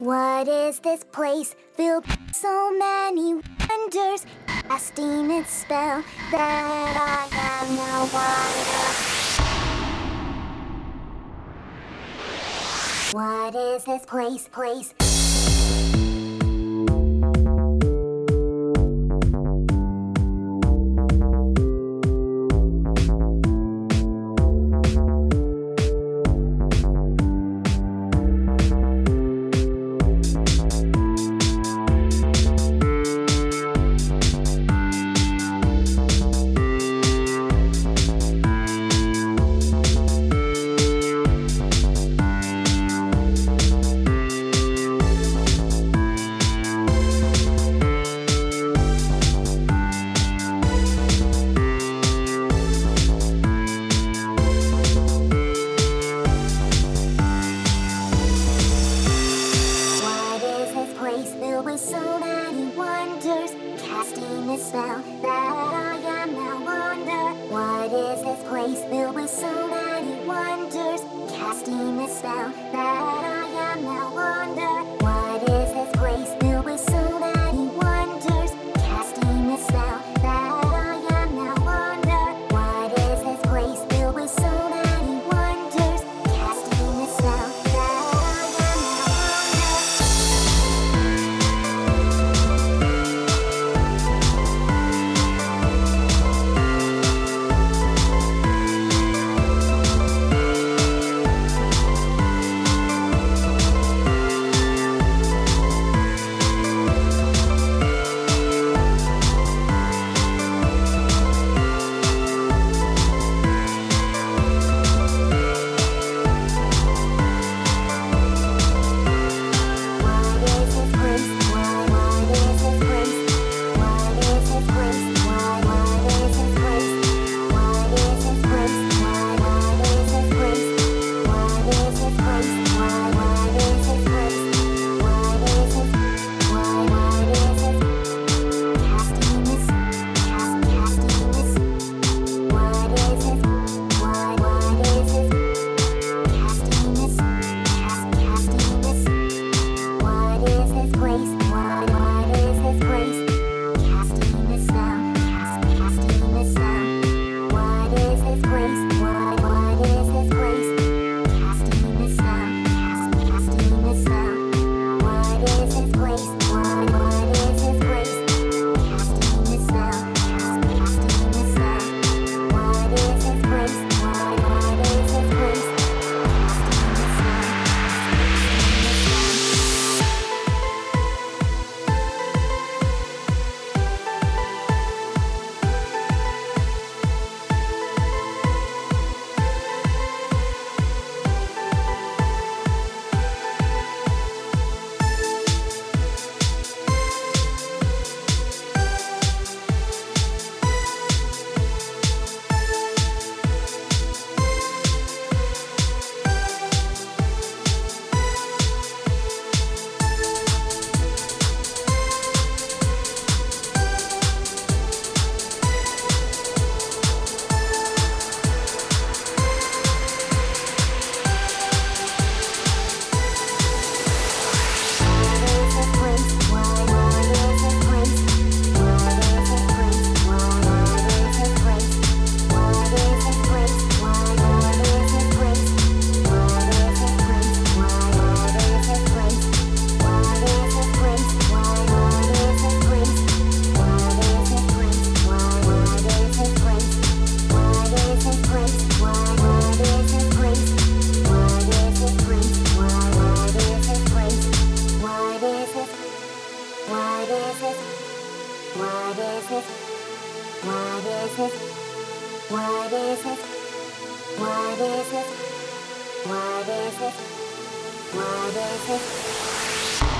What is this place filled with so many wonders, casting its spell that I am no wonder? What is this place? Filled with so many wonders, casting a spell that I am now wonder. What is this place filled with so many wonders, casting a spell that I am now wonder? What is this place filled with so many wonders, casting a spell that I am now wonder? What is this place filled with so many wonders, casting a spell that I am now wonder? What is it?